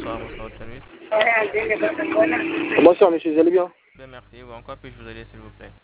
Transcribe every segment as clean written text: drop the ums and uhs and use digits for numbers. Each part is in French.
bonsoir, bonsoir au service. Bonsoir, monsieur, vous allez bien? Bien, merci. Bon, en quoi puis-je vous aider, s'il vous plaît?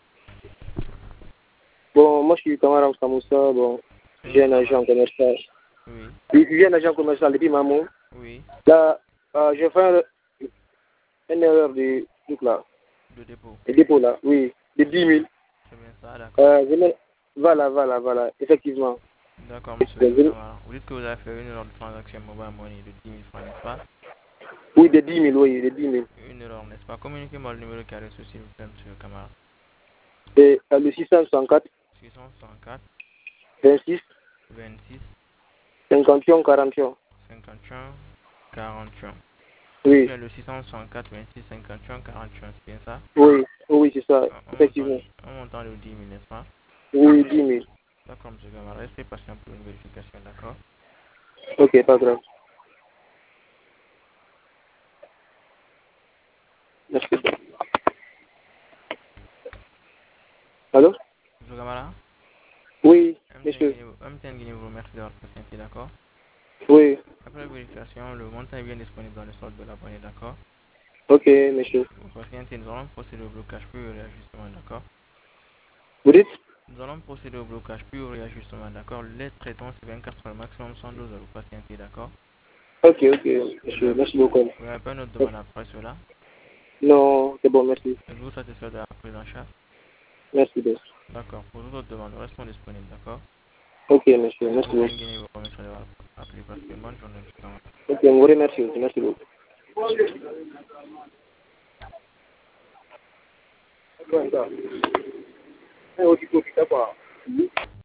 Bon, moi, je suis Kamara Moussa. Bon, j'ai un agent commercial. Oui, Oui, j'ai un agent commercial depuis Mamou. oui, Là, j'ai fait une erreur de truc là. de dépôt. Le dépôt là, oui, de 10 000. C'est bien ça, d'accord. Voilà, effectivement. D'accord, monsieur Oui, Kamara. Vous dites que vous avez fait une erreur de transaction mobile money de 10 000 francs, n'est-ce pas? de 10 000, oui, de 10 000. Une erreur, n'est-ce pas? Communiquez-moi le numéro qui a reçu, s'il vous plaît, monsieur Kamara. Et le 664, 664 26, 26 51, 41. 51 41. Ou Oui, bien le 664 26 51 41, c'est bien ça? oui, c'est ça, effectivement. Un montant de 10 000, n'est-ce pas? Oui, 10 000. D'accord, monsieur Kamara. Restez patient pour une vérification, d'accord? Ok, pas grave. Merci. Allô? Monsieur Kamara? Oui, monsieur. MTN Guinée vous remercie d'avoir patienté, d'accord? Oui, Après vérification, le montant est bien disponible dans le solde de l'abonné, d'accord? ok, monsieur. Vous patientez, nous allons procéder au blocage puis au réajustement, d'accord? Vous dites? Nous allons procéder au blocage puis au réajustement, d'accord? Les traitons, c'est 24 heures, maximum 112 heures, vous patientez, d'accord? Ok, Vous monsieur, n'avez merci beaucoup. pas une autre demande après cela? Non, c'est bon, merci. Êtes-vous satisfait de la prise en charge? Merci bien. D'accord, pour toute autre demande, nous restons disponibles, d'accord? Ok, monsieur, merci beaucoup. MTN Guinée vous remercie d'avoir appelé, parce que bonne journée, monsieur Kamara. Ok, on vous remercie aussi, merci beaucoup. Ouais, ça. Eh, oh, tu peux, putain, quoi.